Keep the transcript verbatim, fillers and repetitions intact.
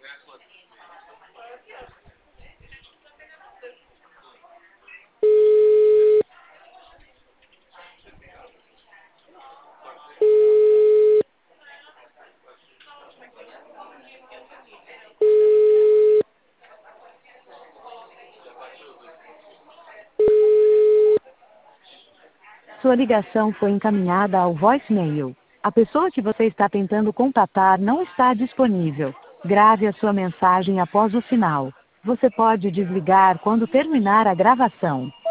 Sua ligação foi encaminhada ao voicemail. A pessoa que você está tentando contatar não está disponível. Grave a sua mensagem após o sinal. Você pode desligar quando terminar a gravação.